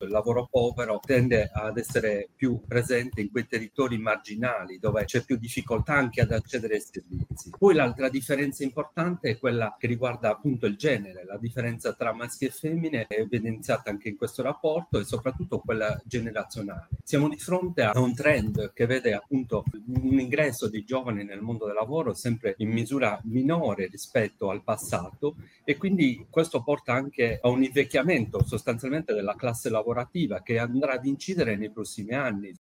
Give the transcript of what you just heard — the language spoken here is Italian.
il lavoro povero tende ad essere più presente in quei territori marginali dove c'è più difficoltà anche ad accedere ai servizi. Poi l'altra differenza importante è quella che riguarda appunto il genere, la differenza tra maschi e femmine è evidenziata anche in questo rapporto e soprattutto quella generazionale. Siamo di fronte a un trend che vede appunto un ingresso dei giovani nel mondo del lavoro sempre in misura minore rispetto al passato e quindi questo porta anche a un invecchiamento sostanzialmente della classe lavorativa che andrà ad incidere nei prossimi anni